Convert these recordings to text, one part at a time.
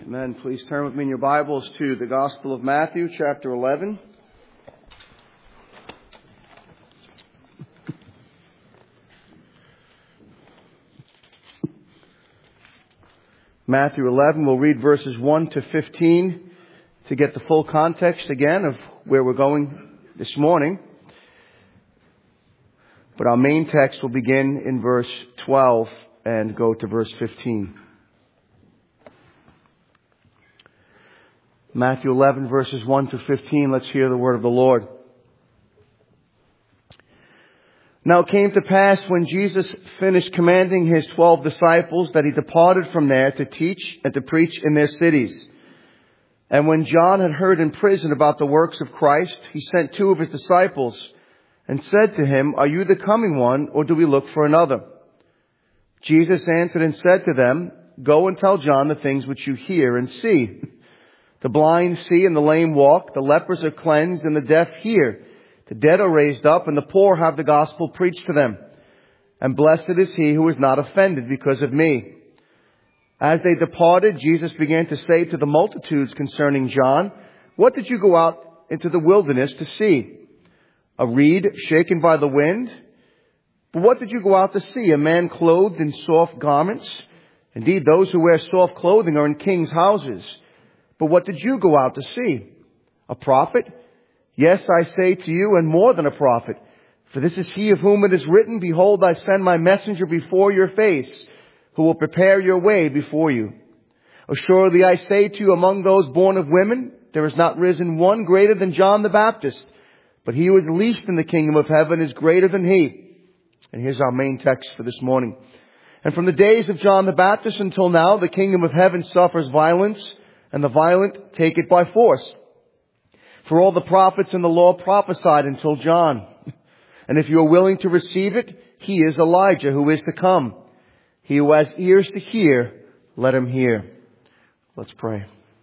Amen. Please turn with me in your Bibles to the Gospel of Matthew, chapter 11. Matthew 11, we'll read verses 1 to 15 to get the full context again of where we're going this morning. But our main text will begin in verse 12 and go to verse 15. Matthew 11, verses 1 to 15. Let's hear the word of the Lord. Now it came to pass when Jesus finished commanding his 12 disciples that he departed from there to teach and to preach in their cities. And when John had heard in prison about the works of Christ, he sent 2 of his disciples and said to him, "Are you the coming one, or do we look for another?" Jesus answered and said to them, "Go and tell John the things which you hear and see. The blind see and the lame walk, the lepers are cleansed and the deaf hear. The dead are raised up and the poor have the gospel preached to them. And blessed is he who is not offended because of me." As they departed, Jesus began to say to the multitudes concerning John, "What did you go out into the wilderness to see? A reed shaken by the wind? But what did you go out to see? A man clothed in soft garments? Indeed, those who wear soft clothing are in kings' houses. But what did you go out to see? A prophet? Yes, I say to you, and more than a prophet. For this is he of whom it is written, 'Behold, I send my messenger before your face, who will prepare your way before you.' Assuredly, I say to you, among those born of women, there has not risen one greater than John the Baptist. But he who is least in the kingdom of heaven is greater than he." And here's our main text for this morning. "And from the days of John the Baptist until now, the kingdom of heaven suffers violence, and the violent take it by force. For all the prophets in the law prophesied until John. And if you are willing to receive it, he is Elijah who is to come. He who has ears to hear, let him hear." Let's pray.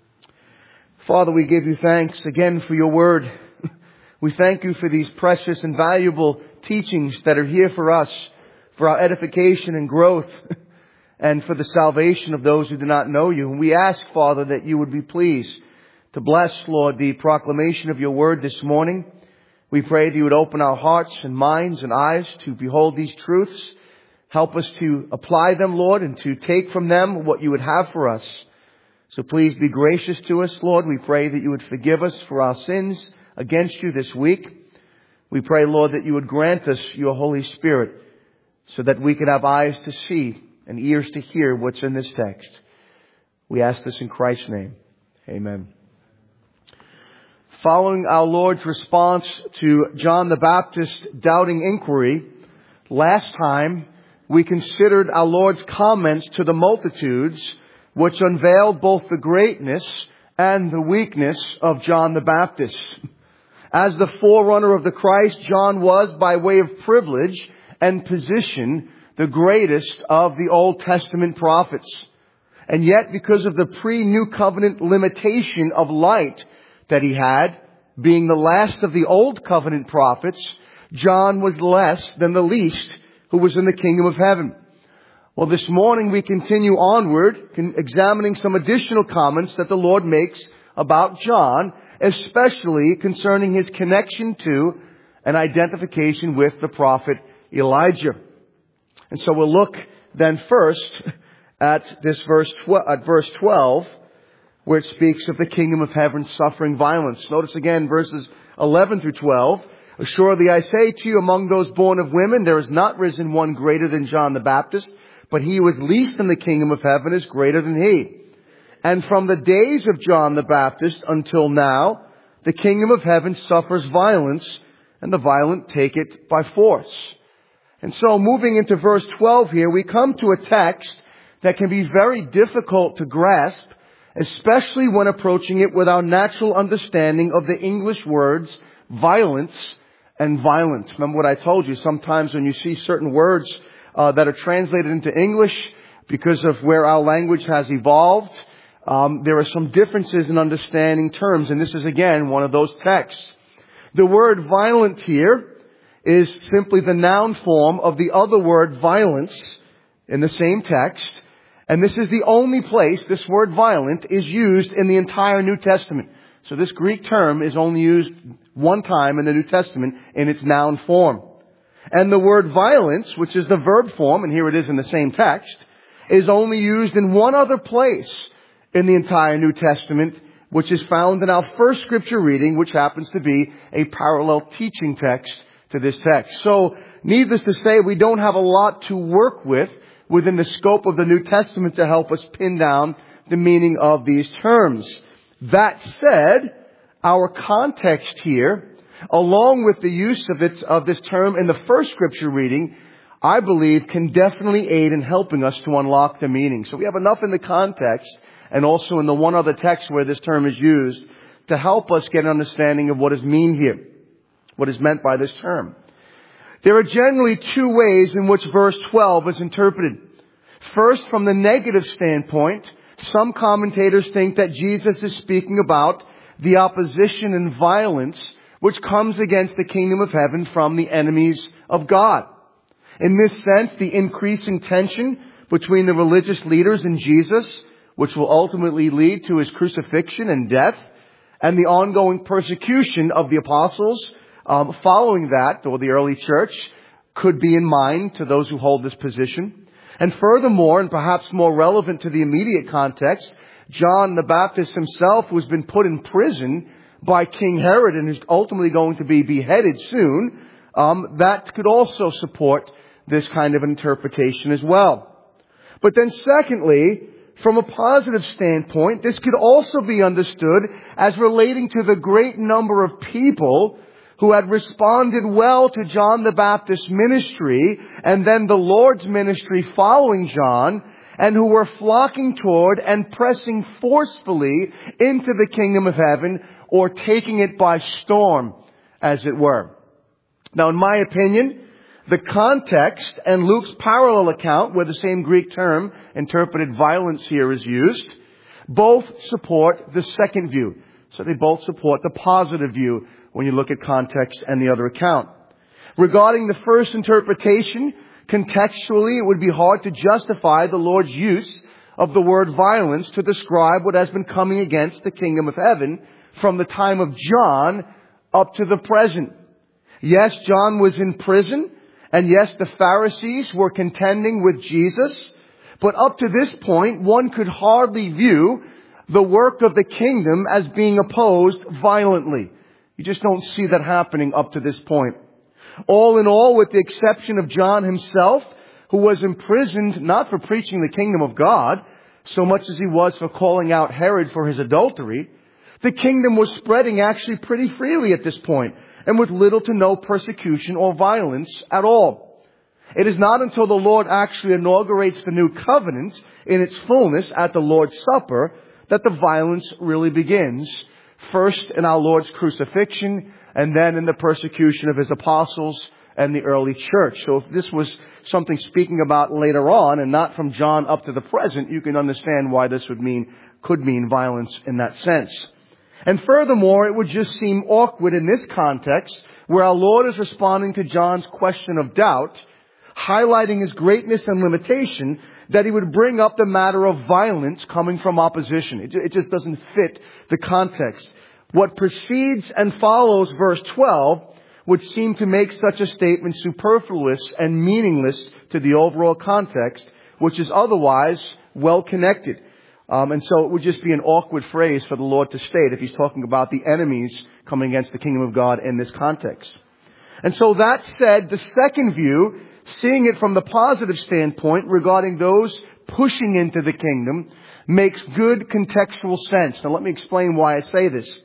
Father, we give you thanks again for your word. We thank you for these precious and valuable teachings that are here for us, for our edification and growth, and for the salvation of those who do not know you. And we ask, Father, that you would be pleased to bless, Lord, the proclamation of your word this morning. We pray that you would open our hearts and minds and eyes to behold these truths. Help us to apply them, Lord, and to take from them what you would have for us. So please be gracious to us, Lord. We pray that you would forgive us for our sins against you this week. We pray, Lord, that you would grant us your Holy Spirit so that we could have eyes to see and ears to hear what's in this text. We ask this in Christ's name. Amen. Following our Lord's response to John the Baptist's doubting inquiry, last time we considered our Lord's comments to the multitudes, which unveiled both the greatness and the weakness of John the Baptist. As the forerunner of the Christ, John was, by way of privilege and position, the greatest of the Old Testament prophets. And yet, because of the pre-New Covenant limitation of light that he had, being the last of the Old Covenant prophets, John was less than the least who was in the kingdom of heaven. Well, this morning we continue onward, examining some additional comments that the Lord makes about John, especially concerning his connection to and identification with the prophet Elijah. And so we'll look then first at this verse 12, where it speaks of the kingdom of heaven suffering violence. Notice again verses 11 through 12. "Assuredly I say to you, among those born of women, there has not risen one greater than John the Baptist, but he who is least in the kingdom of heaven is greater than he. And from the days of John the Baptist until now, the kingdom of heaven suffers violence, and the violent take it by force." And so moving into verse 12 here, we come to a text that can be very difficult to grasp, especially when approaching it with our natural understanding of the English words violence and violent. Remember what I told you, sometimes when you see certain words that are translated into English, because of where our language has evolved, there are some differences in understanding terms, and this is again one of those texts. The word violent here is simply the noun form of the other word violence in the same text, And this is the only place this word violent is used in the entire New Testament. So this Greek term is only used one time in the New Testament in its noun form. And the word violence, which is the verb form, and here it is in the same text, is only used in one other place in the entire New Testament, which is found in our first scripture reading, which happens to be a parallel teaching text to this text. So, needless to say, we don't have a lot to work with within the scope of the New Testament to help us pin down the meaning of these terms. That said, our context here, along with the use of this term in the first scripture reading, I believe can definitely aid in helping us to unlock the meaning. So we have enough in the context and also in the one other text where this term is used to help us get an understanding of what is meant here, what is meant by this term. There are generally two ways in which verse 12 is interpreted. First, from the negative standpoint, some commentators think that Jesus is speaking about the opposition and violence which comes against the kingdom of heaven from the enemies of God. In this sense, the increasing tension between the religious leaders and Jesus, which will ultimately lead to his crucifixion and death, and the ongoing persecution of the apostles following that, or the early church, could be in mind to those who hold this position. And furthermore, and perhaps more relevant to the immediate context, John the Baptist himself, who has been put in prison by King Herod and is ultimately going to be beheaded soon, that could also support this kind of interpretation as well. But then secondly, from a positive standpoint, this could also be understood as relating to the great number of people who had responded well to John the Baptist's ministry and then the Lord's ministry following John, and who were flocking toward and pressing forcefully into the kingdom of heaven, or taking it by storm, as it were. Now, in my opinion, the context and Luke's parallel account, where the same Greek term, interpreted violence here, is used, both support the second view. So they both support the positive view when you look at context and the other account. Regarding the first interpretation, contextually, it would be hard to justify the Lord's use of the word violence to describe what has been coming against the kingdom of heaven from the time of John up to the present. Yes, John was in prison, and yes, the Pharisees were contending with Jesus, but up to this point, one could hardly view the work of the kingdom as being opposed violently. You just don't see that happening up to this point. All in all, with the exception of John himself, who was imprisoned not for preaching the kingdom of God, so much as he was for calling out Herod for his adultery, the kingdom was spreading actually pretty freely at this point, and with little to no persecution or violence at all. It is not until the Lord actually inaugurates the new covenant in its fullness at the Lord's Supper that the violence really begins. First in our Lord's crucifixion, and then in the persecution of his apostles and the early church. So if this was something speaking about later on and not from John up to the present, you can understand why this could mean violence in that sense. And furthermore, it would just seem awkward in this context, where our Lord is responding to John's question of doubt, highlighting his greatness and limitation, that he would bring up the matter of violence coming from opposition. It just doesn't fit the context. What precedes and follows verse 12 would seem to make such a statement superfluous and meaningless to the overall context, which is otherwise well connected. And so it would just be an awkward phrase for the Lord to state if he's talking about the enemies coming against the kingdom of God in this context. And so that said, the second view, seeing it from the positive standpoint regarding those pushing into the kingdom, makes good contextual sense. Now let me explain why I say this.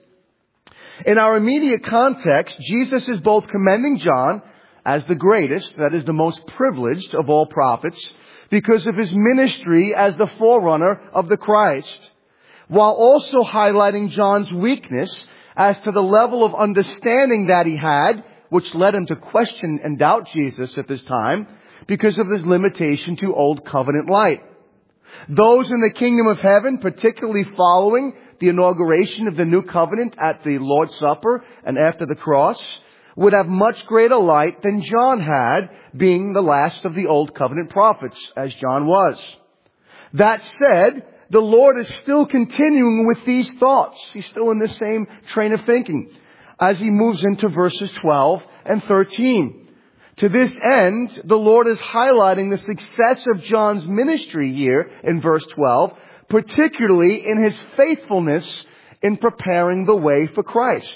In our immediate context, Jesus is both commending John as the greatest, that is the most privileged of all prophets, because of his ministry as the forerunner of the Christ, while also highlighting John's weakness as to the level of understanding that he had, which led him to question and doubt Jesus at this time, because of his limitation to Old Covenant light. Those in the kingdom of heaven, particularly following the inauguration of the new covenant at the Lord's Supper and after the cross, would have much greater light than John had, being the last of the Old Covenant prophets, as John was. That said, the Lord is still continuing with these thoughts. He's still in the same train of thinking as he moves into verses 12 and 13. To this end, the Lord is highlighting the success of John's ministry here in verse 12, particularly in his faithfulness in preparing the way for Christ.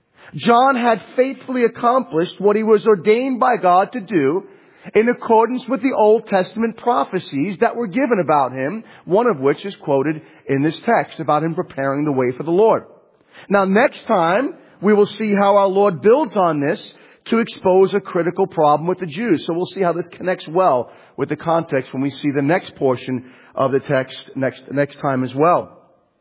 John had faithfully accomplished what he was ordained by God to do in accordance with the Old Testament prophecies that were given about him, one of which is quoted in this text about him preparing the way for the Lord. Now, next time, we will see how our Lord builds on this to expose a critical problem with the Jews. So we'll see how this connects well with the context when we see the next portion of the text next time as well.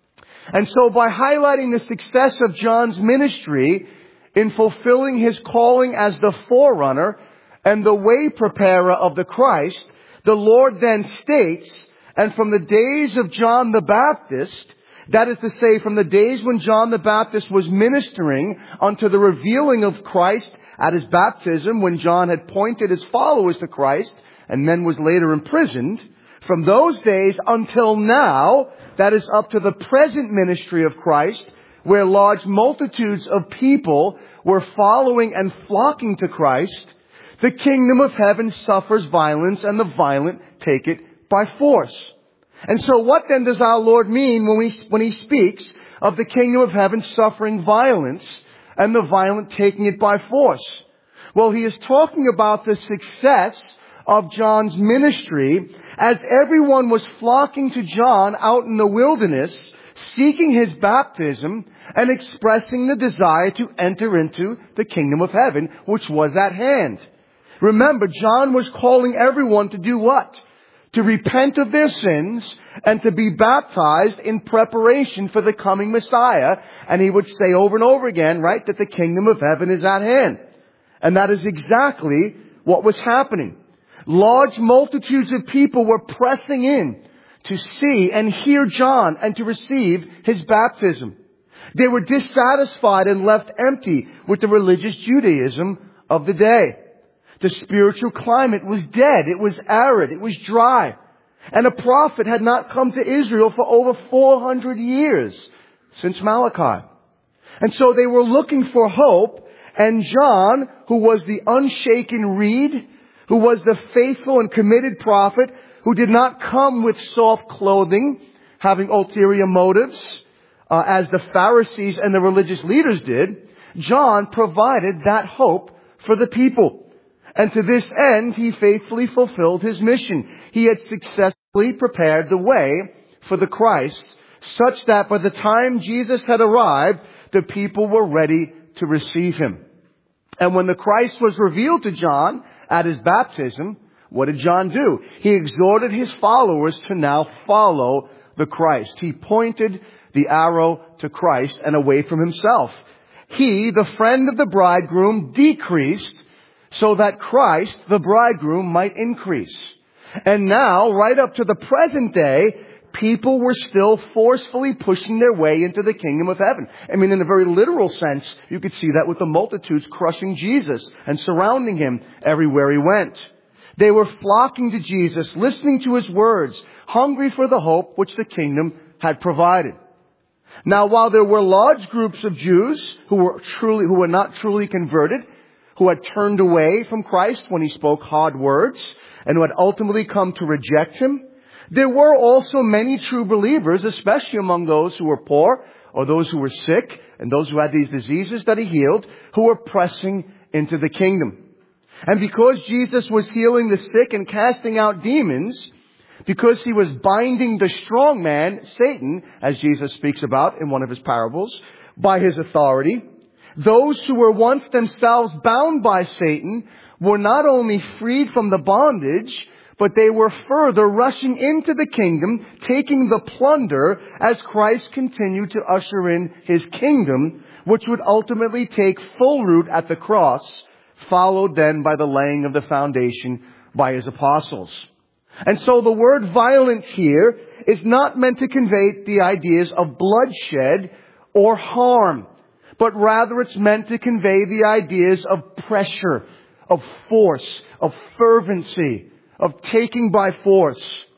And so by highlighting the success of John's ministry in fulfilling his calling as the forerunner and the way preparer of the Christ, the Lord then states, and from the days of John the Baptist, that is to say, from the days when John the Baptist was ministering unto the revealing of Christ at his baptism, when John had pointed his followers to Christ and then was later imprisoned, from those days until now, that is up to the present ministry of Christ, where large multitudes of people were following and flocking to Christ, the kingdom of heaven suffers violence, and the violent take it by force. And so what then does our Lord mean when he speaks of the kingdom of heaven suffering violence and the violent taking it by force? Well, he is talking about the success of John's ministry as everyone was flocking to John out in the wilderness, seeking his baptism and expressing the desire to enter into the kingdom of heaven, which was at hand. Remember, John was calling everyone to do what? To repent of their sins and to be baptized in preparation for the coming Messiah. And he would say over and over again, right, that the kingdom of heaven is at hand. And that is exactly what was happening. Large multitudes of people were pressing in to see and hear John and to receive his baptism. They were dissatisfied and left empty with the religious Judaism of the day. The spiritual climate was dead. It was arid. It was dry. And a prophet had not come to Israel for over 400 years since Malachi. And so they were looking for hope. And John, who was the unshaken reed, who was the faithful and committed prophet, who did not come with soft clothing, having ulterior motives, as the Pharisees and the religious leaders did, John provided that hope for the people. And to this end, he faithfully fulfilled his mission. He had successfully prepared the way for the Christ, such that by the time Jesus had arrived, the people were ready to receive him. And when the Christ was revealed to John at his baptism, what did John do? He exhorted his followers to now follow the Christ. He pointed the arrow to Christ and away from himself. He, the friend of the bridegroom, decreased so that Christ, the bridegroom, might increase. And now, right up to the present day, people were still forcefully pushing their way into the kingdom of heaven. I mean, in a very literal sense, you could see that with the multitudes crushing Jesus and surrounding him everywhere he went. They were flocking to Jesus, listening to his words, hungry for the hope which the kingdom had provided. Now, while there were large groups of Jews who were not truly converted, who had turned away from Christ when he spoke hard words, and who had ultimately come to reject him, there were also many true believers, especially among those who were poor, or those who were sick, and those who had these diseases that he healed, who were pressing into the kingdom. And because Jesus was healing the sick and casting out demons, because he was binding the strong man, Satan, as Jesus speaks about in one of his parables, by his authority, those who were once themselves bound by Satan were not only freed from the bondage, but they were further rushing into the kingdom, taking the plunder as Christ continued to usher in his kingdom, which would ultimately take full root at the cross, followed then by the laying of the foundation by his apostles. And so the word violence here is not meant to convey the ideas of bloodshed or harm, but rather it's meant to convey the ideas of pressure, of force, of fervency, of taking by force.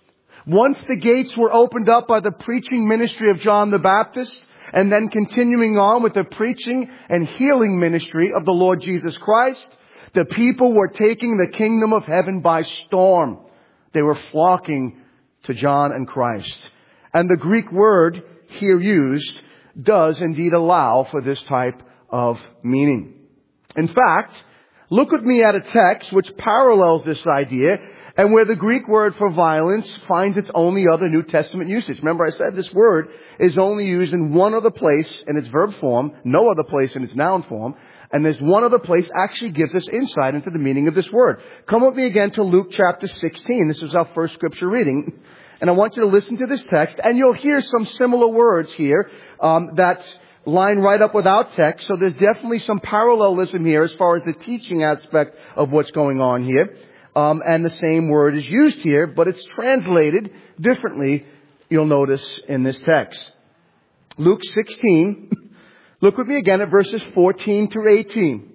Once the gates were opened up by the preaching ministry of John the Baptist, and then continuing on with the preaching and healing ministry of the Lord Jesus Christ, the people were taking the kingdom of heaven by storm. They were flocking to John and Christ. And the Greek word here used does indeed allow for this type of meaning. In fact, look with me at a text which parallels this idea, and where the Greek word for violence finds its only other New Testament usage. Remember, I said this word is only used in one other place in its verb form, no other place in its noun form, and there's one other place actually gives us insight into the meaning of this word. Come with me again to Luke chapter 16. This was our first scripture reading. And I want you to listen to this text, and you'll hear some similar words here that line right up with our text. So there's definitely some parallelism here as far as the teaching aspect of what's going on here. And the same word is used here, but it's translated differently, you'll notice in this text. Luke 16, look with me again at verses 14 through 18.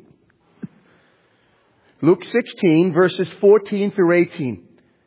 Luke 16, verses 14 through 18.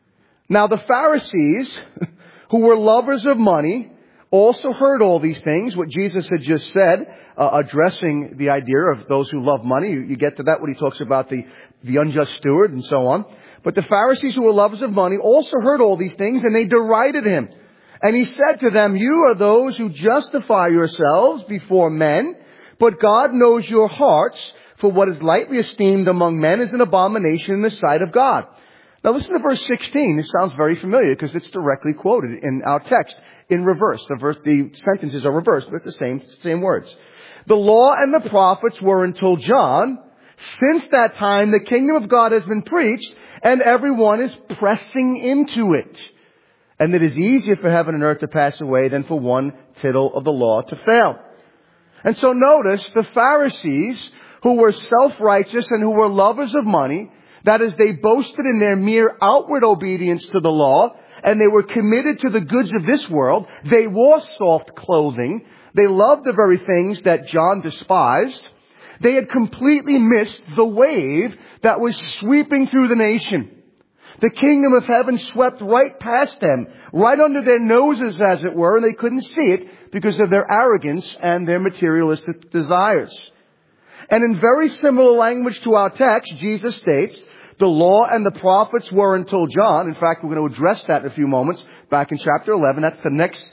Now the Pharisees, who were lovers of money, also heard all these things, what Jesus had just said, addressing the idea of those who love money. You get to that when he talks about the unjust steward and so on. But the Pharisees, who were lovers of money, also heard all these things, and they derided him. And he said to them, "You are those who justify yourselves before men, but God knows your hearts, for what is lightly esteemed among men is an abomination in the sight of God." Now listen to verse 16. This sounds very familiar because it's directly quoted in our text in reverse. The sentences are reversed, but it's the same words. The law and the prophets were until John. Since that time, the kingdom of God has been preached, and everyone is pressing into it. And it is easier for heaven and earth to pass away than for one tittle of the law to fail. And so notice the Pharisees, who were self-righteous and who were lovers of money, that is, they boasted in their mere outward obedience to the law, and they were committed to the goods of this world. They wore soft clothing. They loved the very things that John despised. They had completely missed the wave that was sweeping through the nation. The kingdom of heaven swept right past them, right under their noses, as it were, and they couldn't see it because of their arrogance and their materialistic desires. And in very similar language to our text, Jesus states, the law and the prophets were until John. In fact, we're going to address that in a few moments back in chapter 11. That's the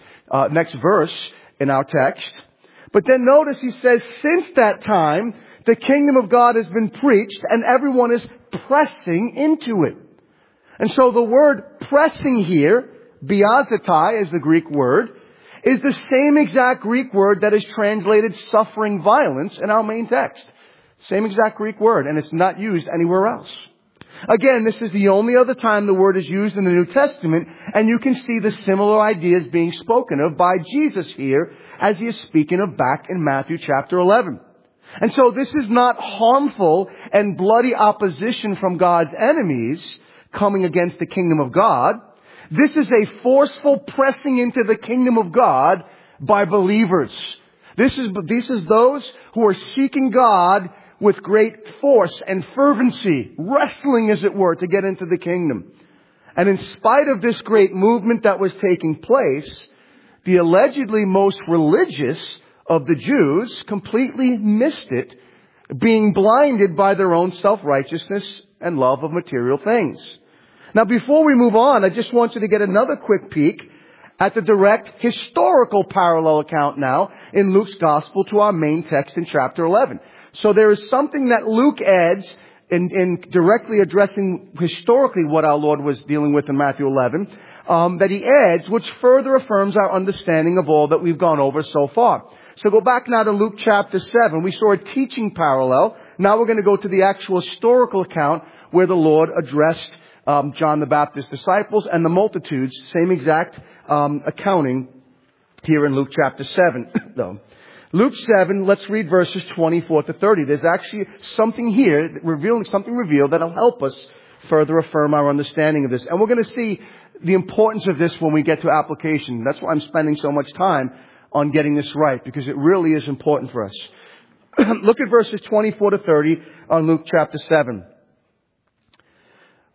next verse in our text. But then notice he says, since that time, the kingdom of God has been preached and everyone is pressing into it. And so the word pressing here, biazetai is the Greek word, is the same exact Greek word that is translated suffering violence in our main text. Same exact Greek word, and it's not used anywhere else. Again, this is the only other time the word is used in the New Testament, and you can see the similar ideas being spoken of by Jesus here as he is speaking of back in Matthew chapter 11. And so this is not harmful and bloody opposition from God's enemies coming against the kingdom of God. This is a forceful pressing into the kingdom of God by believers. This is those who are seeking God with great force and fervency, wrestling, as it were, to get into the kingdom. And in spite of this great movement that was taking place, the allegedly most religious of the Jews completely missed it, being blinded by their own self-righteousness and love of material things. Now, before we move on, I just want you to get another quick peek at the direct historical parallel account now in Luke's gospel to our main text in chapter 11. So there is something that Luke adds in directly addressing historically what our Lord was dealing with in Matthew 11, that he adds, which further affirms our understanding of all that we've gone over so far. So go back now to Luke chapter 7. We saw a teaching parallel. Now we're going to go to the actual historical account where the Lord addressed John the Baptist's disciples and the multitudes. Same exact accounting here in Luke chapter 7. though. Luke 7, let's read verses 24 to 30. There's actually something here, something revealed that'll help us further affirm our understanding of this. And we're going to see the importance of this when we get to application. That's why I'm spending so much time on getting this right, because it really is important for us. Look at verses 24 to 30 on Luke chapter 7.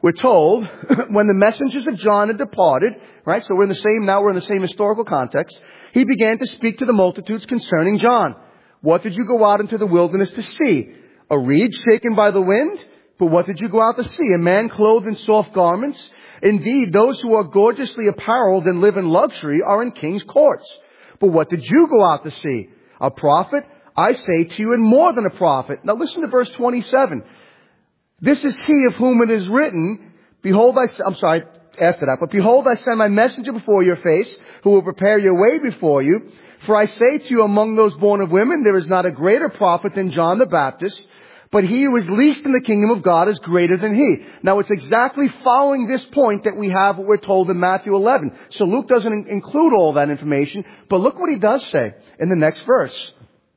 We're told when the messengers of John had departed, right? So we're in the same historical context. He began to speak to the multitudes concerning John. What did you go out into the wilderness to see? A reed shaken by the wind? But what did you go out to see? A man clothed in soft garments? Indeed, those who are gorgeously apparelled and live in luxury are in king's courts. But what did you go out to see? A prophet? I say to you, and more than a prophet. Now listen to verse 27. This is he of whom it is written, behold, I send my messenger before your face, who will prepare your way before you. For I say to you, among those born of women, there is not a greater prophet than John the Baptist, but he who is least in the kingdom of God is greater than he. Now it's exactly following this point that we have what we're told in Matthew 11. So Luke doesn't include all that information, but look what he does say in the next verse.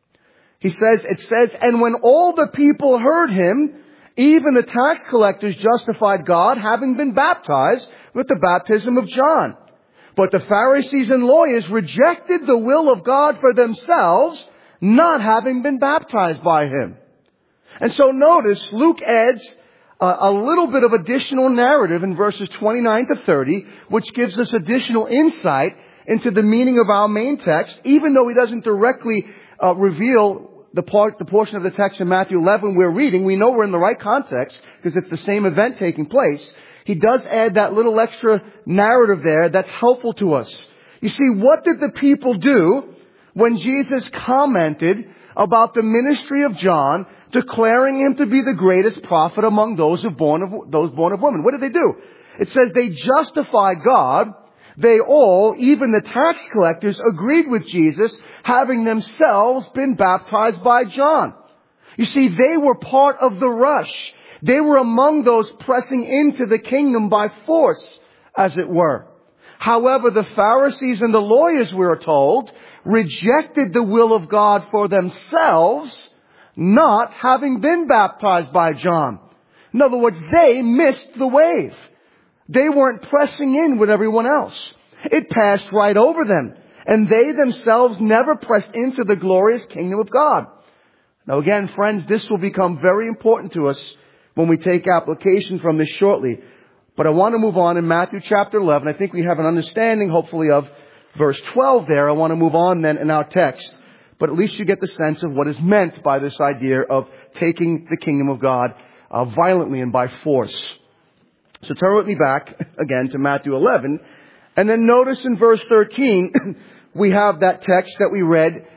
It says, and when all the people heard him, even the tax collectors justified God, having been baptized with the baptism of John. But the Pharisees and lawyers rejected the will of God for themselves, not having been baptized by him. And so notice, Luke adds a little bit of additional narrative in verses 29 to 30, which gives us additional insight into the meaning of our main text, even though he doesn't directly reveal the portion of the text in Matthew 11 we're reading. We know we're in the right context because it's the same event taking place. He does add that little extra narrative there that's helpful to us. You see, what did the people do when Jesus commented about the ministry of John, declaring him to be the greatest prophet among those born of women? What did they do? It says they justified God. They all, even the tax collectors, agreed with Jesus, having themselves been baptized by John. You see, they were part of the rush. They were among those pressing into the kingdom by force, as it were. However, the Pharisees and the lawyers, we are told, rejected the will of God for themselves, not having been baptized by John. In other words, they missed the wave. They weren't pressing in with everyone else. It passed right over them. And they themselves never pressed into the glorious kingdom of God. Now again, friends, this will become very important to us when we take application from this shortly. But I want to move on in Matthew chapter 11. I think we have an understanding, hopefully, of verse 12 there. I want to move on then in our text. But at least you get the sense of what is meant by this idea of taking the kingdom of God violently and by force. So turn with me back again to Matthew 11. And then notice in verse 13, we have that text that we read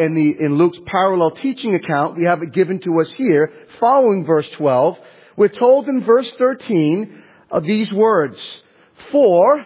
in Luke's parallel teaching account. We have it given to us here following verse 12. We're told in verse 13 these words, For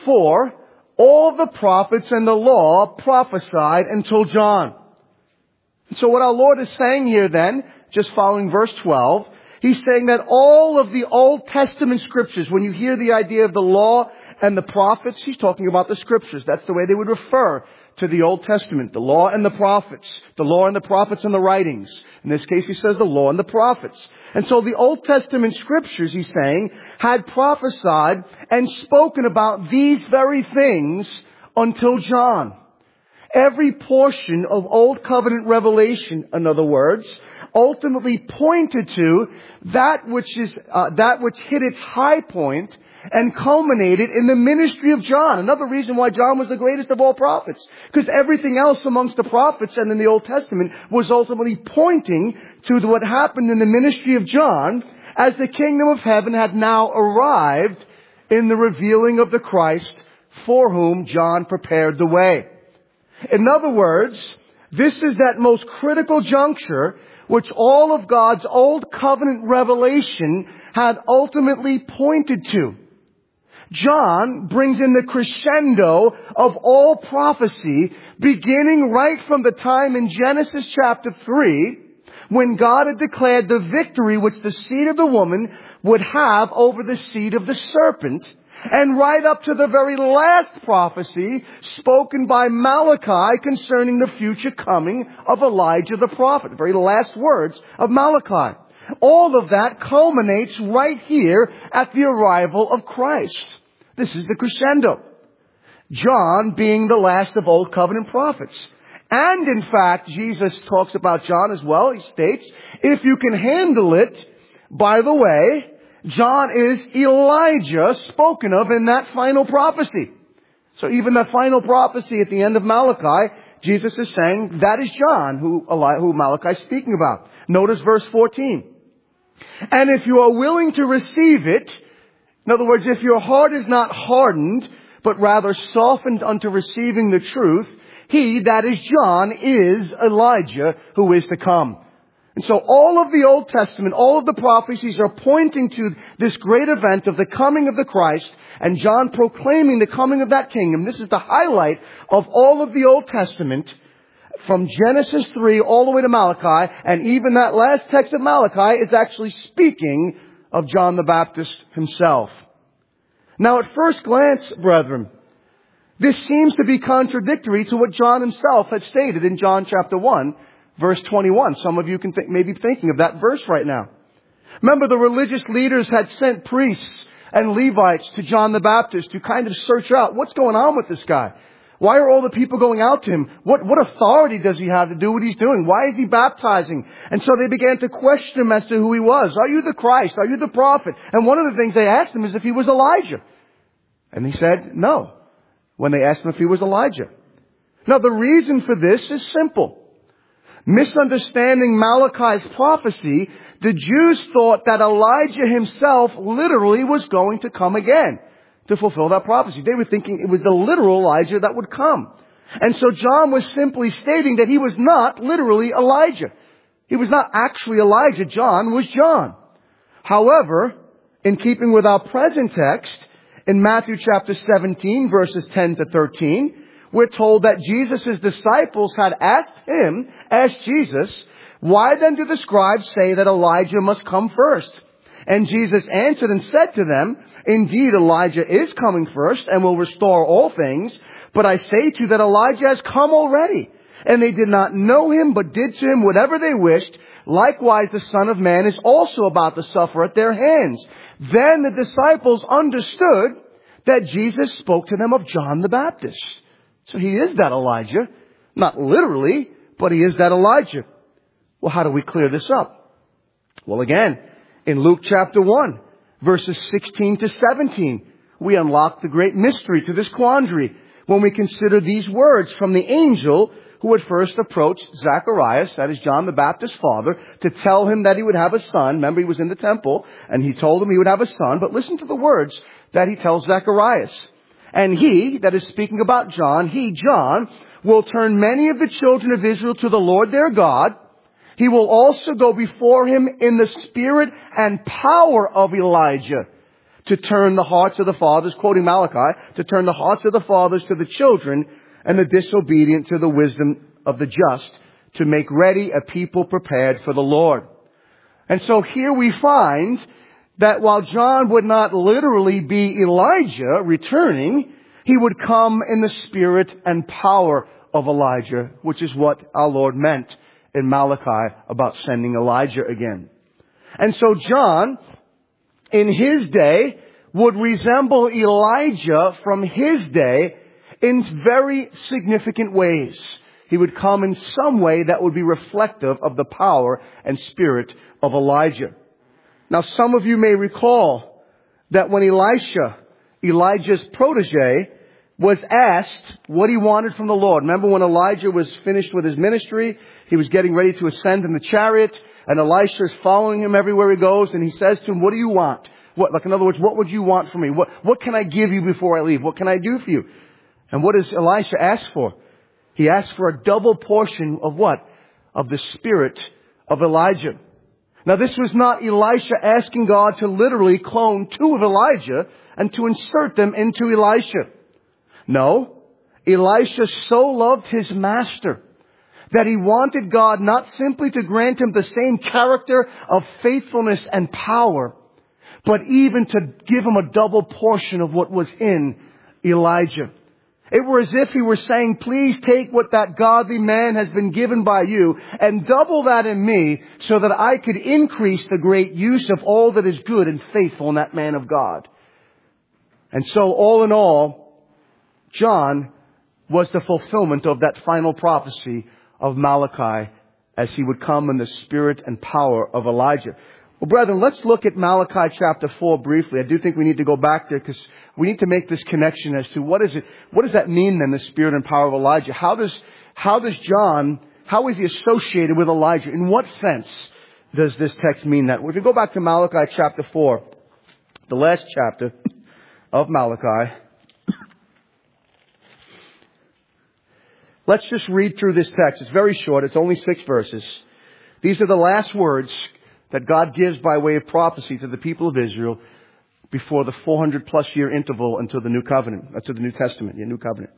all the prophets and the law prophesied until John. So what our Lord is saying here then, just following verse 12, He's saying that all of the Old Testament scriptures, when you hear the idea of the law and the prophets, He's talking about the scriptures. That's the way they would refer to the Old Testament. The law and the prophets. The law and the prophets and the writings. In this case, He says the law and the prophets. And so the Old Testament scriptures, He's saying, had prophesied and spoken about these very things until John. Every portion of Old Covenant revelation, in other words, ultimately pointed to that which hit its high point and culminated in the ministry of John. Another reason why John was the greatest of all prophets. Because everything else amongst the prophets and in the Old Testament was ultimately pointing to what happened in the ministry of John as the kingdom of heaven had now arrived in the revealing of the Christ for whom John prepared the way. In other words, this is that most critical juncture which all of God's Old Covenant revelation had ultimately pointed to. John brings in the crescendo of all prophecy, beginning right from the time in Genesis chapter 3, when God had declared the victory which the seed of the woman would have over the seed of the serpent, and right up to the very last prophecy spoken by Malachi concerning the future coming of Elijah the prophet. The very last words of Malachi. All of that culminates right here at the arrival of Christ. This is the crescendo. John being the last of Old Covenant prophets. And in fact, Jesus talks about John as well. He states, if you can handle it, by the way, John is Elijah spoken of in that final prophecy. So even that final prophecy at the end of Malachi, Jesus is saying that is John who Malachi is speaking about. Notice verse 14. And if you are willing to receive it, in other words, if your heart is not hardened, but rather softened unto receiving the truth, he, that is John, is Elijah who is to come. And so all of the Old Testament, all of the prophecies are pointing to this great event of the coming of the Christ, and John proclaiming the coming of that kingdom. This is the highlight of all of the Old Testament, from Genesis 3 all the way to Malachi, and even that last text of Malachi is actually speaking of John the Baptist himself. Now at first glance, brethren, this seems to be contradictory to what John himself had stated in John chapter 1, verse 21. Some of you may be thinking of that verse right now. Remember, the religious leaders had sent priests and Levites to John the Baptist to kind of search out what's going on with this guy. Why are all the people going out to him? What authority does he have to do what he's doing? Why is he baptizing? And so they began to question him as to who he was. Are you the Christ? Are you the prophet? And one of the things they asked him is if he was Elijah. And he said no, when they asked him if he was Elijah. Now the reason for this is simple. Misunderstanding Malachi's prophecy, the Jews thought that Elijah himself literally was going to come again to fulfill that prophecy. They were thinking it was the literal Elijah that would come. And so John was simply stating that he was not literally Elijah. He was not actually Elijah. John was John. However, in keeping with our present text, in Matthew chapter 17, verses 10 to 13, we're told that Jesus' disciples had asked Jesus, why then do the scribes say that Elijah must come first? And Jesus answered and said to them, indeed, Elijah is coming first and will restore all things. But I say to you that Elijah has come already. And they did not know him, but did to him whatever they wished. Likewise, the Son of Man is also about to suffer at their hands. Then the disciples understood that Jesus spoke to them of John the Baptist. So he is that Elijah. Not literally, but he is that Elijah. Well, how do we clear this up? Well, again, in Luke chapter 1, verses 16 to 17, we unlock the great mystery to this quandary when we consider these words from the angel who had first approached Zacharias, that is John the Baptist's father, to tell him that he would have a son. Remember, he was in the temple, and he told him he would have a son. But listen to the words that he tells Zacharias. And he, that is speaking about John, he, John, will turn many of the children of Israel to the Lord their God. He will also go before him in the spirit and power of Elijah to turn the hearts of the fathers, quoting Malachi, to turn the hearts of the fathers to the children and the disobedient to the wisdom of the just, to make ready a people prepared for the Lord. And so here we find that while John would not literally be Elijah returning, he would come in the spirit and power of Elijah, which is what our Lord meant in Malachi about sending Elijah again. And so John, in his day, would resemble Elijah from his day in very significant ways. He would come in some way that would be reflective of the power and spirit of Elijah. Now, some of you may recall that when Elijah's protege, was asked what he wanted from the Lord. Remember when Elijah was finished with his ministry, he was getting ready to ascend in the chariot, and Elisha is following him everywhere he goes, and he says to him, what do you want? In other words, what would you want from me? What can I give you before I leave? What can I do for you? And what does Elisha ask for? He asked for a double portion of what? Of the spirit of Elijah. Now, this was not Elisha asking God to literally clone two of Elijah and to insert them into Elisha. No, Elisha so loved his master that he wanted God not simply to grant him the same character of faithfulness and power, but even to give him a double portion of what was in Elijah. It were as if he were saying, please take what that godly man has been given by you and double that in me so that I could increase the great use of all that is good and faithful in that man of God. And so all in all, John was the fulfillment of that final prophecy of Malachi as he would come in the spirit and power of Elijah. Well, brethren, let's look at Malachi chapter 4 briefly. I do think we need to go back there because we need to make this connection as to what does that mean then, the spirit and power of Elijah? How is he associated with Elijah? In what sense does this text mean that? Well, if you go back to Malachi chapter 4, the last chapter of Malachi, let's just read through this text. It's very short. It's only 6 verses. These are the last words that God gives by way of prophecy to the people of Israel before the 400 plus year interval until the New Covenant, to the New Testament, the New Covenant.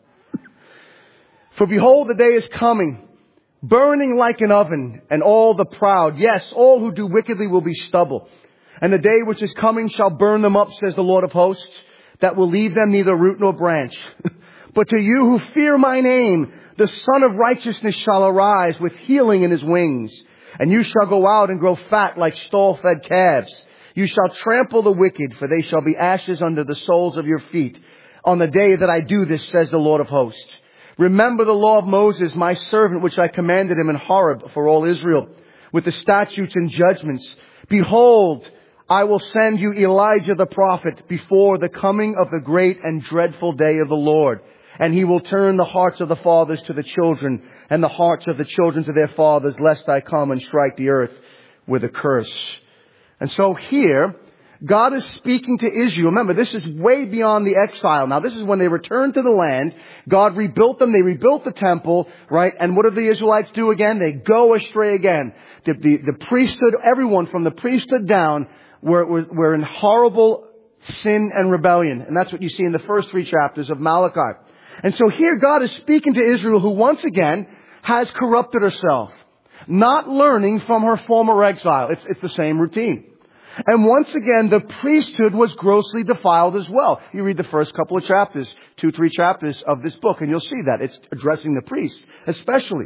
For behold, the day is coming, burning like an oven, and all the proud, yes, all who do wickedly will be stubble. And the day which is coming shall burn them up, says the Lord of hosts, that will leave them neither root nor branch. But to you who fear my name, the Son of Righteousness shall arise with healing in his wings. And you shall go out and grow fat like stall-fed calves. You shall trample the wicked, for they shall be ashes under the soles of your feet. On the day that I do this, says the Lord of hosts. Remember the law of Moses, my servant, which I commanded him in Horeb for all Israel, with the statutes and judgments. Behold, I will send you Elijah the prophet before the coming of the great and dreadful day of the Lord. And he will turn the hearts of the fathers to the children, and the hearts of the children to their fathers, lest I come and strike the earth with a curse. And so here, God is speaking to Israel. Remember, this is way beyond the exile. Now, this is when they returned to the land. God rebuilt them. They rebuilt the temple, right? And what did the Israelites do again? They go astray again. The priesthood, everyone from the priesthood down, were in horrible sin and rebellion. And that's what you see in the first 3 chapters of Malachi. And so here God is speaking to Israel, who once again has corrupted herself, not learning from her former exile. It's the same routine. And once again, the priesthood was grossly defiled as well. You read the first couple of chapters, 2-3 chapters of this book, and you'll see that. It's addressing the priests, especially.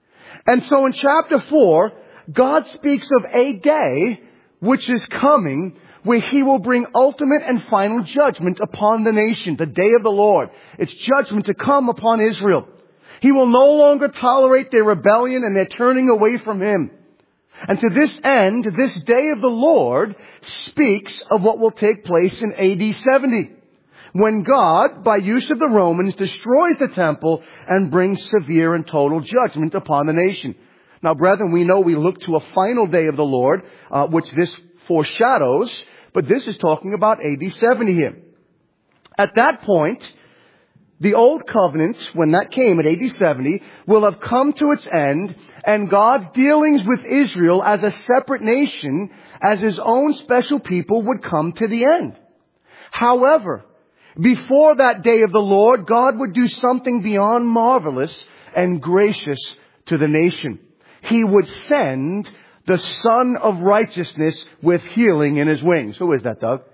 And so in chapter 4, God speaks of a day which is coming where he will bring ultimate and final judgment upon the nation, the day of the Lord. It's judgment to come upon Israel. He will no longer tolerate their rebellion and their turning away from him. And to this end, this day of the Lord speaks of what will take place in AD 70, when God, by use of the Romans, destroys the temple and brings severe and total judgment upon the nation. Now, brethren, we know we look to a final day of the Lord, which this foreshadows, but this is talking about AD 70 here. At that point, the old covenant, when that came at AD 70, will have come to its end, and God's dealings with Israel as a separate nation, as his own special people, would come to the end. However, before that day of the Lord, God would do something beyond marvelous and gracious to the nation. He would send the Son of Righteousness with healing in his wings. Who is that, Doug?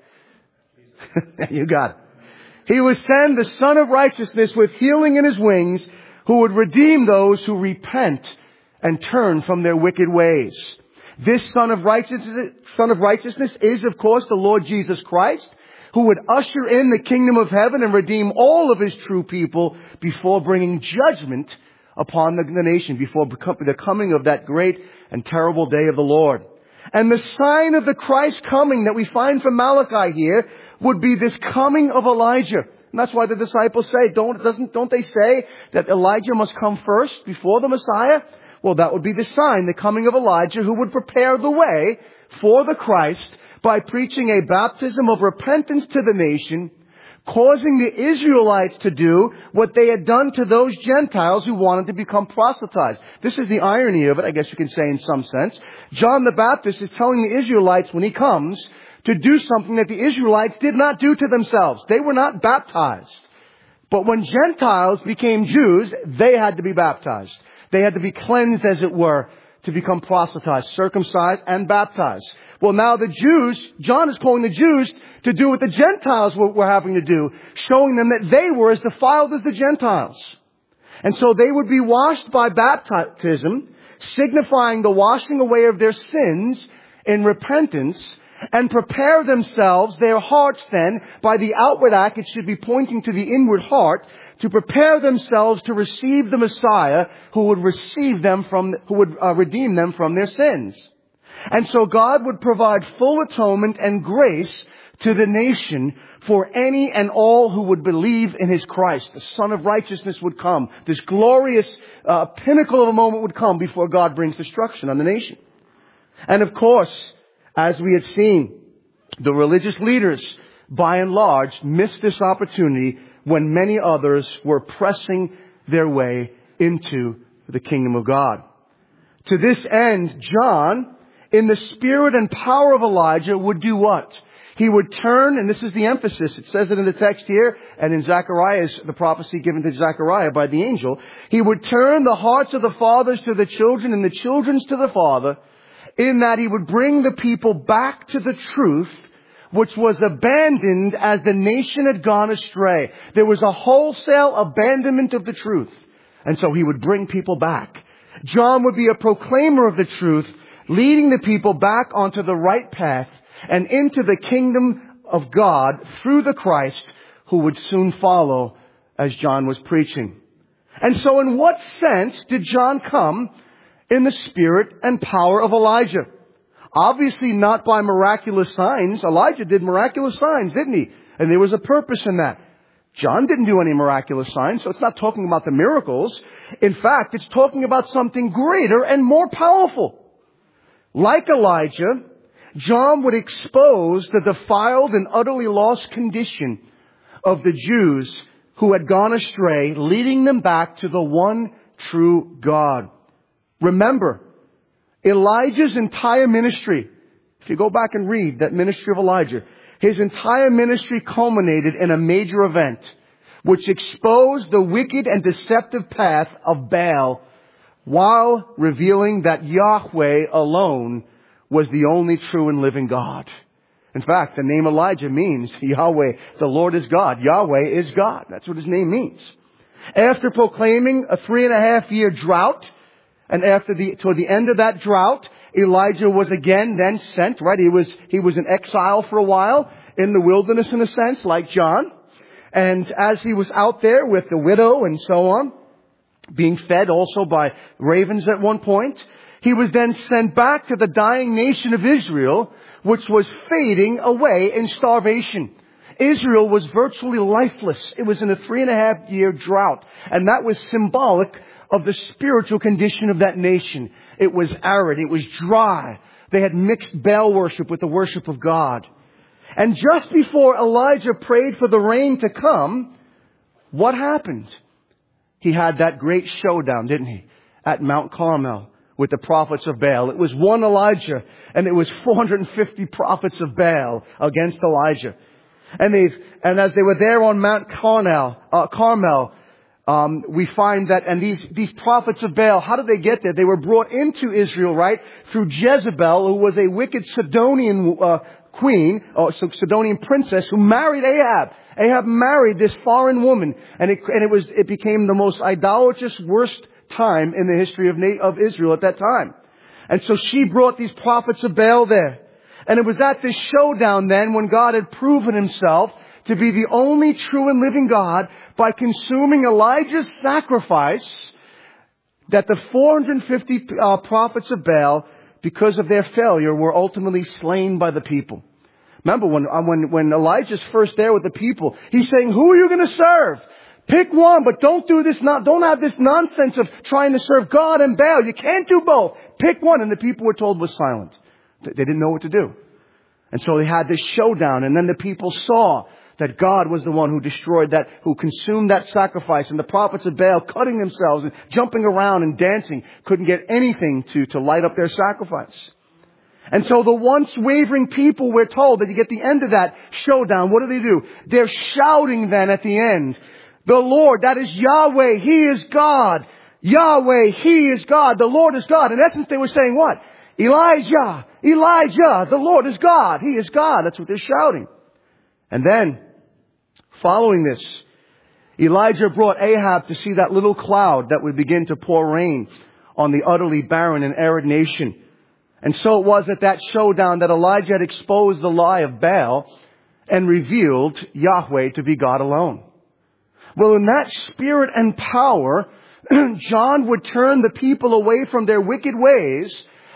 You got it. He would send the Son of Righteousness with healing in his wings, who would redeem those who repent and turn from their wicked ways. This Son of Righteousness is, of course, the Lord Jesus Christ, who would usher in the kingdom of heaven and redeem all of his true people before bringing judgment upon the nation, before the coming of that great and terrible day of the Lord. And the sign of the Christ coming that we find from Malachi here would be this coming of Elijah. And that's why the disciples say, don't they say that Elijah must come first before the Messiah? Well, that would be the sign, the coming of Elijah, who would prepare the way for the Christ by preaching a baptism of repentance to the nation, causing the Israelites to do what they had done to those Gentiles who wanted to become proselytized. This is the irony of it, I guess you can say in some sense. John the Baptist is telling the Israelites when he comes to do something that the Israelites did not do to themselves. They were not baptized. But when Gentiles became Jews, they had to be baptized. They had to be cleansed, as it were, to become proselytized, circumcised, and baptized. Well, now the Jews, John is calling the Jews to do what the Gentiles were having to do, showing them that they were as defiled as the Gentiles. And so they would be washed by baptism, signifying the washing away of their sins in repentance, and prepare themselves, their hearts then, by the outward act, it should be pointing to the inward heart, to prepare themselves to receive the Messiah who would redeem them from their sins. And so God would provide full atonement and grace to the nation for any and all who would believe in His Christ. The Son of Righteousness would come. This glorious pinnacle of a moment would come before God brings destruction on the nation. And of course, as we had seen, the religious leaders, by and large, missed this opportunity when many others were pressing their way into the kingdom of God. To this end, John, in the spirit and power of Elijah, would do what? He would turn, and this is the emphasis, it says it in the text here, and in Zechariah's, the prophecy given to Zechariah by the angel, he would turn the hearts of the fathers to the children and the children's to the father, in that he would bring the people back to the truth, which was abandoned as the nation had gone astray. There was a wholesale abandonment of the truth. And so he would bring people back. John would be a proclaimer of the truth, leading the people back onto the right path and into the kingdom of God through the Christ who would soon follow as John was preaching. And so in what sense did John come? In the spirit and power of Elijah. Obviously not by miraculous signs. Elijah did miraculous signs, didn't he? And there was a purpose in that. John didn't do any miraculous signs, so it's not talking about the miracles. In fact, it's talking about something greater and more powerful. Like Elijah, John would expose the defiled and utterly lost condition of the Jews who had gone astray, leading them back to the one true God. Remember, Elijah's entire ministry, if you go back and read that ministry of Elijah, his entire ministry culminated in a major event which exposed the wicked and deceptive path of Baal while revealing that Yahweh alone was the only true and living God. In fact, the name Elijah means Yahweh, the Lord is God. Yahweh is God. That's what his name means. After proclaiming a 3.5-year drought, and toward the end of that drought, Elijah was again then sent, right? He was in exile for a while in the wilderness in a sense, like John. And as he was out there with the widow and so on, being fed also by ravens at one point, he was then sent back to the dying nation of Israel, which was fading away in starvation. Israel was virtually lifeless. It was in a 3.5-year drought. And that was symbolic of the spiritual condition of that nation. It was arid. It was dry. They had mixed Baal worship with the worship of God. And just before Elijah prayed for the rain to come, what happened? He had that great showdown, didn't he? At Mount Carmel with the prophets of Baal. It was one Elijah and it was 450 prophets of Baal against Elijah. And as they were there on Mount Carmel, we find that, and these prophets of Baal, how did they get there? They were brought into Israel, right? Through Jezebel, who was a wicked Sidonian queen, or Sidonian princess, who married Ahab. Ahab married this foreign woman, and it became the most idolatrous, worst time in the history of Israel at that time. And so she brought these prophets of Baal there. And it was at this showdown then, when God had proven himself to be the only true and living God by consuming Elijah's sacrifice, that the 450 prophets of Baal, because of their failure, were ultimately slain by the people. Remember, when Elijah's first there with the people, he's saying, who are you going to serve? Pick one, but don't have this nonsense of trying to serve God and Baal. You can't do both. Pick one. And the people were told was silent. They didn't know what to do. And so they had this showdown, and then the people saw that God was the one who destroyed that, who consumed that sacrifice. And the prophets of Baal, cutting themselves and jumping around and dancing, couldn't get anything to light up their sacrifice. And so the once wavering people, we're told that you get the end of that showdown, what do? They're shouting then at the end, the Lord, that is Yahweh, He is God. Yahweh, He is God. The Lord is God. In essence, they were saying what? Elijah, Elijah, the Lord is God. He is God. That's what they're shouting. And then, following this, Elijah brought Ahab to see that little cloud that would begin to pour rain on the utterly barren and arid nation. And so it was at that showdown that Elijah had exposed the lie of Baal and revealed Yahweh to be God alone. Well, in that spirit and power, John would turn the people away from their wicked ways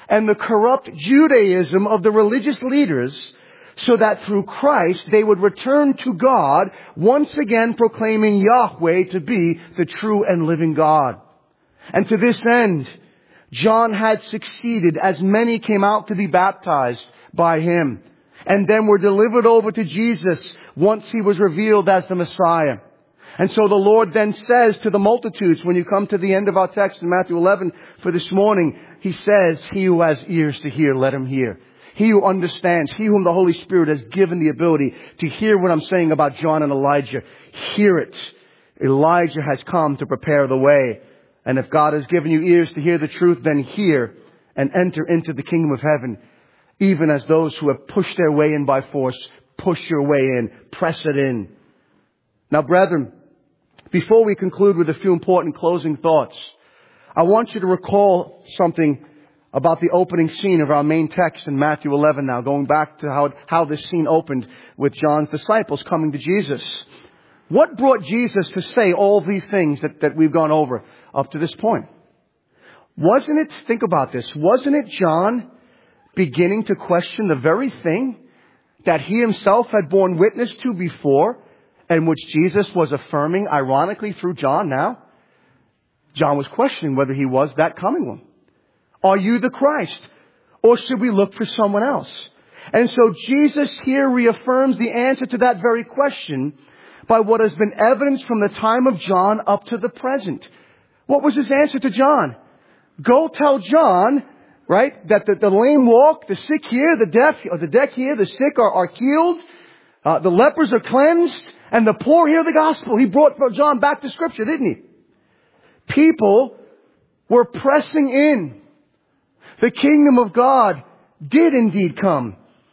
and the corrupt Judaism of the religious leaders, so that through Christ they would return to God, once again proclaiming Yahweh to be the true and living God. And to this end, John had succeeded as many came out to be baptized by him, and then were delivered over to Jesus once he was revealed as the Messiah. And so the Lord then says to the multitudes, when you come to the end of our text in Matthew 11 for this morning, He says, he who has ears to hear, let him hear. He who understands, he whom the Holy Spirit has given the ability to hear what I'm saying about John and Elijah, hear it. Elijah has come to prepare the way. And if God has given you ears to hear the truth, then hear and enter into the kingdom of heaven. Even as those who have pushed their way in by force, push your way in, press it in. Now, brethren, before we conclude with a few important closing thoughts, I want you to recall something about the opening scene of our main text in Matthew 11 now, going back to how this scene opened with John's disciples coming to Jesus. What brought Jesus to say all these things that we've gone over up to this point? Wasn't it, think about this, wasn't it John beginning to question the very thing that he himself had borne witness to before, and which Jesus was affirming, ironically, through John now? John was questioning whether he was that coming one. Are you the Christ? Or should we look for someone else? And so Jesus here reaffirms the answer to that very question by what has been evidenced from the time of John up to the present. What was his answer to John? Go tell John, right, that the lame walk, the sick hear, the deaf hear, the sick are healed, the lepers are cleansed, and the poor hear the gospel. He brought John back to Scripture, didn't he? People were pressing in. The kingdom of God did indeed come.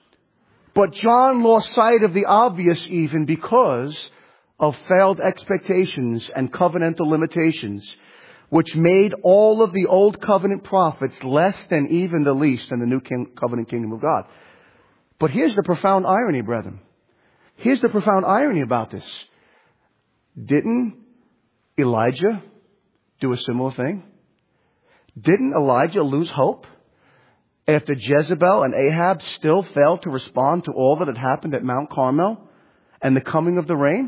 But John lost sight of the obvious even because of failed expectations and covenantal limitations, which made all of the old covenant prophets less than even the least in the new covenant kingdom of God. But here's the profound irony, brethren. Here's the profound irony about this. Didn't Elijah do a similar thing? Didn't Elijah lose hope after Jezebel and Ahab still failed to respond to all that had happened at Mount Carmel and the coming of the rain?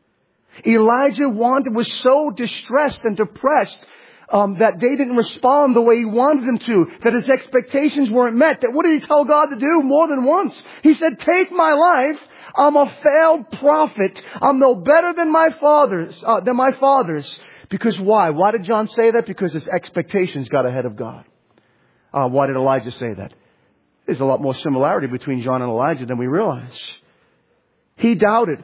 Elijah was so distressed and depressed that they didn't respond the way he wanted them to, that his expectations weren't met. That what did he tell God to do more than once? He said, take my life. I'm a failed prophet. I'm no better than my fathers. Because why? Why did John say that? Because his expectations got ahead of God. Why did Elijah say that? There's a lot more similarity between John and Elijah than we realize. He doubted.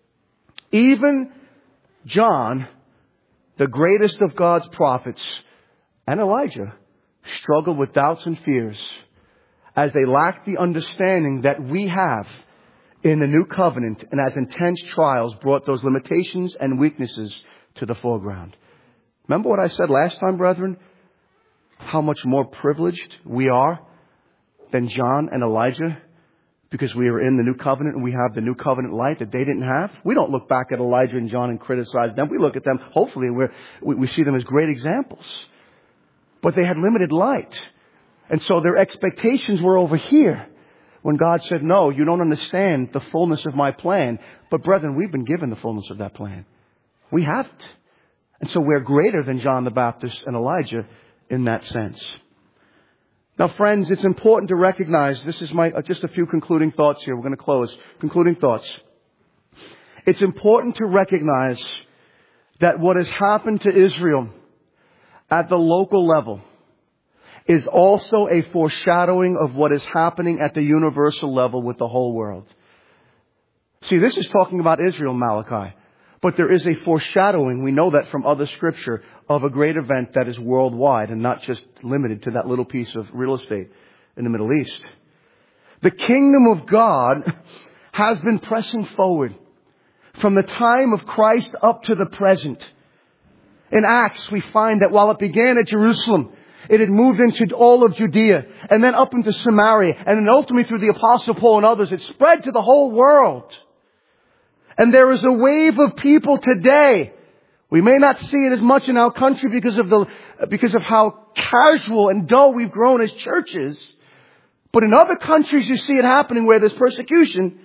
Even John, the greatest of God's prophets, and Elijah struggled with doubts and fears as they lacked the understanding that we have in the new covenant, and as intense trials brought those limitations and weaknesses to the foreground. Remember what I said last time, brethren? How much more privileged we are than John and Elijah because we are in the new covenant and we have the new covenant light that they didn't have. We don't look back at Elijah and John and criticize them. We look at them, hopefully, and we see them as great examples. But they had limited light. And so their expectations were over here when God said, no, you don't understand the fullness of my plan. But brethren, we've been given the fullness of that plan. We haven't. And so we're greater than John the Baptist and Elijah in that sense. Now, friends, it's important to recognize, this is just a few concluding thoughts here. We're going to close. Concluding thoughts. It's important to recognize that what has happened to Israel at the local level is also a foreshadowing of what is happening at the universal level with the whole world. See, this is talking about Israel, Malachi. But there is a foreshadowing, we know that from other scripture, of a great event that is worldwide and not just limited to that little piece of real estate in the Middle East. The kingdom of God has been pressing forward from the time of Christ up to the present. In Acts, we find that while it began at Jerusalem, it had moved into all of Judea and then up into Samaria, and then ultimately through the Apostle Paul and others, it spread to the whole world. And there is a wave of people today We may not see it as much in our country because of how casual and dull we've grown as churches. But in other countries you see it happening where there's persecution.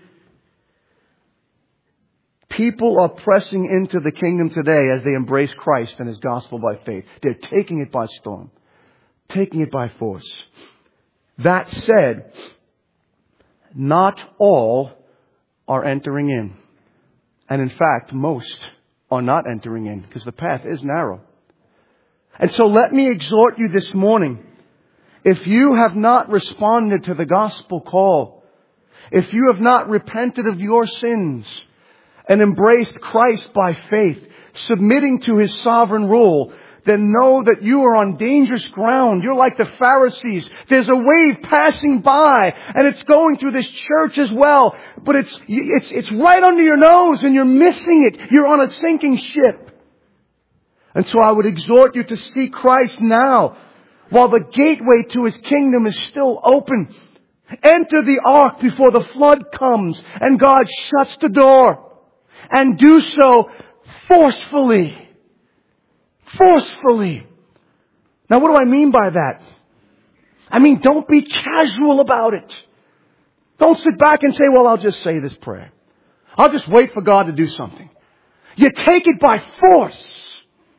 People are pressing into the kingdom today as they embrace Christ and His gospel by faith. They're taking it by storm. Taking it by force. That said, not all are entering in. And in fact, most are not entering in because the path is narrow. And so let me exhort you this morning. If you have not responded to the gospel call, if you have not repented of your sins and embraced Christ by faith, submitting to His sovereign rule, then know that you are on dangerous ground. You're like the Pharisees. There's a wave passing by and it's going through this church as well. But it's right under your nose and you're missing it. You're on a sinking ship. And so I would exhort you to seek Christ now while the gateway to His kingdom is still open. Enter the ark before the flood comes and God shuts the door. And do so forcefully. Forcefully. Now what do I mean by that? I mean, don't be casual about it. Don't sit back and say, well, I'll just say this prayer. I'll just wait for God to do something. You take it by force.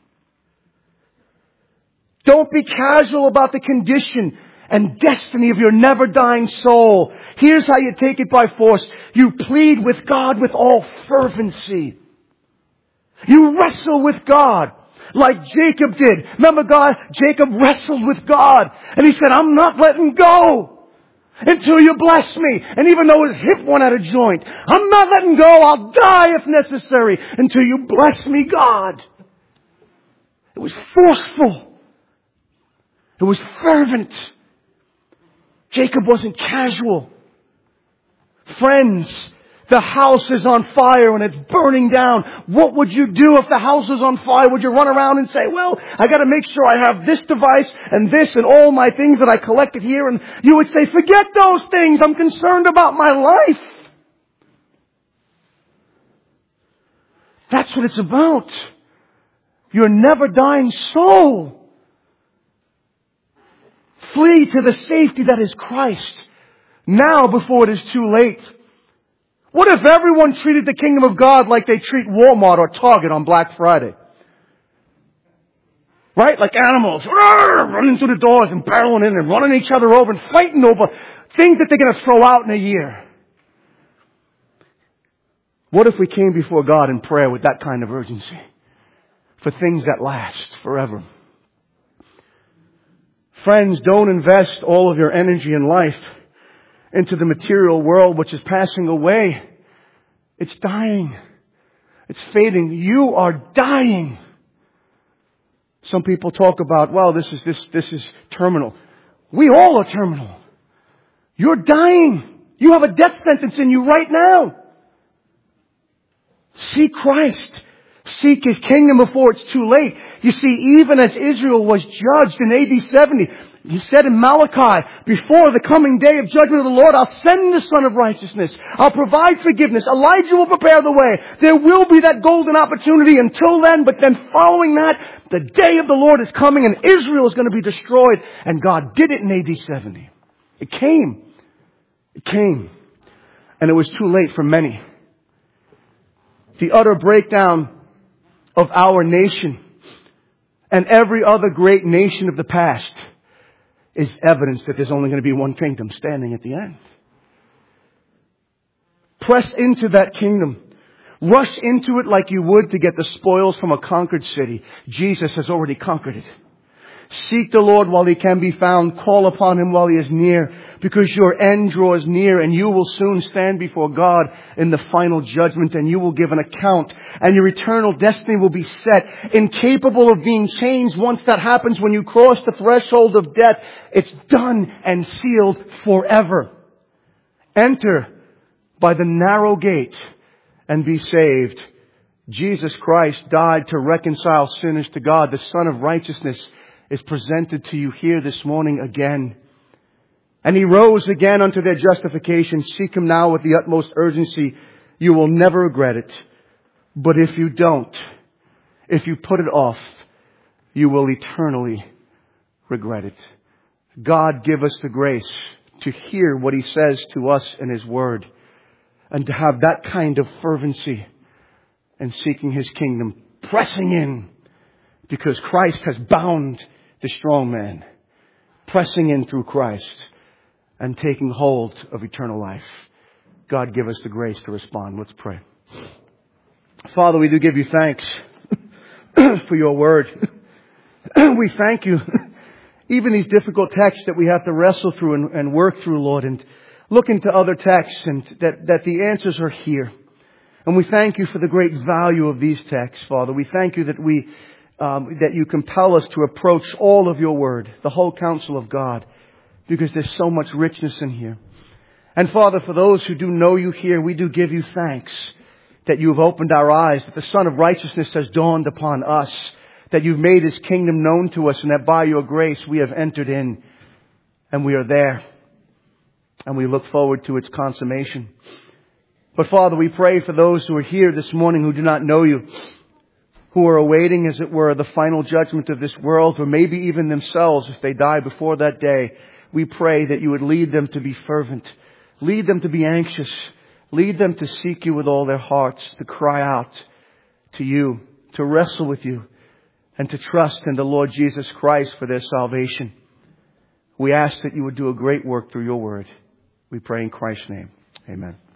Don't be casual about the condition and destiny of your never dying soul. Here's how you take it by force. You plead with God with all fervency. You wrestle with God like Jacob did. Remember Jacob wrestled with God and he said, I'm not letting go until you bless me. And even though his hip went out of joint, I'm not letting go. I'll die if necessary until you bless me, God. It was forceful. It was fervent. Jacob wasn't casual. Friends, the house is on fire and it's burning down. What would you do if the house was on fire? Would you run around and say, well, I got to make sure I have this device and this and all my things that I collected here? And you would say, forget those things. I'm concerned about my life. That's what it's about. Your never dying soul. Flee to the safety that is Christ now before it is too late. What if everyone treated the kingdom of God like they treat Walmart or Target on Black Friday? Right? Like animals running through the doors and barreling in and running each other over and fighting over things that they're going to throw out in a year. What if we came before God in prayer with that kind of urgency for things that last forever? Friends, don't invest all of your energy and life into the material world which is passing away. It's dying. It's fading. You are dying. Some people talk about, well, this is terminal. We all are terminal. You're dying. You have a death sentence in you right now. Seek Christ. Seek His kingdom before it's too late. You see, even as Israel was judged in AD 70, He said in Malachi, before the coming day of judgment of the Lord, I'll send the Son of Righteousness. I'll provide forgiveness. Elijah will prepare the way. There will be that golden opportunity until then, but then following that, the day of the Lord is coming and Israel is going to be destroyed. And God did it in AD 70. It came. It came. And it was too late for many. The utter breakdown of our nation and every other great nation of the past is evidence that there's only going to be one kingdom standing at the end. Press into that kingdom. Rush into it like you would to get the spoils from a conquered city. Jesus has already conquered it. Seek the Lord while He can be found. Call upon Him while He is near, because your end draws near and you will soon stand before God in the final judgment and you will give an account and your eternal destiny will be set, incapable of being changed once that happens. When you cross the threshold of death, it's done and sealed forever. Enter by the narrow gate and be saved. Jesus Christ died to reconcile sinners to God. The Son of Righteousness is presented to you here this morning again. And He rose again unto their justification. Seek Him now with the utmost urgency. You will never regret it. But if you don't, If you put it off, you will eternally regret it. God, give us the grace to hear what He says to us in His Word and to have that kind of fervency in seeking His kingdom, pressing in because Christ has bound the strong man, pressing in through Christ and taking hold of eternal life. God, give us the grace to respond. Let's pray. Father, we do give You thanks for Your Word. We thank You. Even these difficult texts that we have to wrestle through and work through, Lord, and look into other texts and that the answers are here. And we thank You for the great value of these texts, Father. We thank You that You compel us to approach all of Your Word, the whole counsel of God, because there's so much richness in here. And Father, for those who do know You here, we do give You thanks that You have opened our eyes, that the Son of Righteousness has dawned upon us, that You've made His kingdom known to us, and that by Your grace we have entered in, and we are there, and we look forward to its consummation. But Father, we pray for those who are here this morning who do not know You, who are awaiting, as it were, the final judgment of this world, or maybe even themselves if they die before that day. We pray that You would lead them to be fervent, lead them to be anxious, lead them to seek You with all their hearts, to cry out to You, to wrestle with You, and to trust in the Lord Jesus Christ for their salvation. We ask that You would do a great work through Your Word. We pray in Christ's name. Amen.